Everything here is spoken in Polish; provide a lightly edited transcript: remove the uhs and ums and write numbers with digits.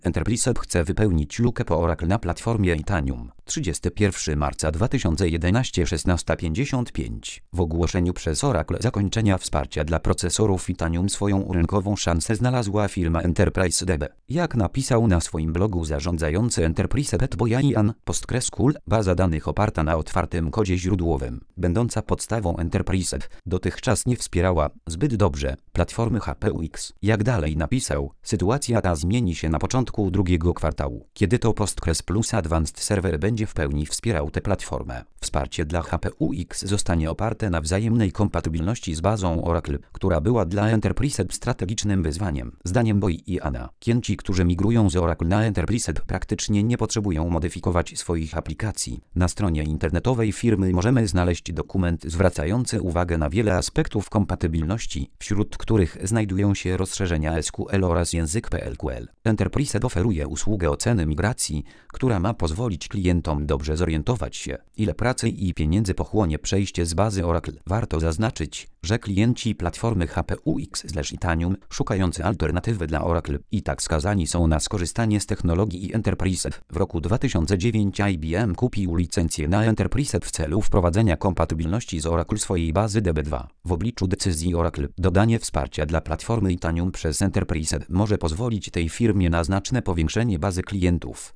Enterprise chce wypełnić lukę po Oracle na platformie Itanium. 31 marca 2011 16:55. W ogłoszeniu przez Oracle zakończenia wsparcia dla procesorów Itanium swoją rynkową szansę znalazła firma Enterprise DB. Jak napisał na swoim blogu zarządzający Enterprise Pet Boyan Postkresul, baza danych oparta na otwartym kodzie źródłowym, będąca podstawą Enterprise, dotychczas nie wspierała zbyt dobrze platformy HPUX. Jak dalej napisał, sytuacja ta zmieni się na początku drugiego kwartału, kiedy to Postgres plus Advanced Server będzie w pełni wspierał tę platformę. Wsparcie dla HPUX zostanie oparte na wzajemnej kompatybilności z bazą Oracle, która była dla Enterprise strategicznym wyzwaniem. Zdaniem Boyana, klienci, którzy migrują z Oracle na Enterprise praktycznie nie potrzebują modyfikować swoich aplikacji. Na stronie internetowej firmy możemy znaleźć dokument zwracający uwagę na wiele aspektów kompatybilności, wśród których znajdują się rozszerzenia SQL oraz język PLQL. Enterprise oferuje usługę oceny migracji, która ma pozwolić klientom dobrze zorientować się, ile pracy i pieniędzy pochłonie przejście z bazy Oracle. Warto zaznaczyć, że klienci platformy HPUX/Itanium szukający alternatywy dla Oracle i tak skazani są na skorzystanie z technologii Enterprise. W roku 2009 IBM kupił licencję na Enterprise w celu wprowadzenia kompatybilności z Oracle swojej bazy DB2. W obliczu decyzji Oracle dodanie wsparcia dla platformy Itanium przez Enterprise może pozwolić tej firmie na znaczne powiększenie bazy klientów.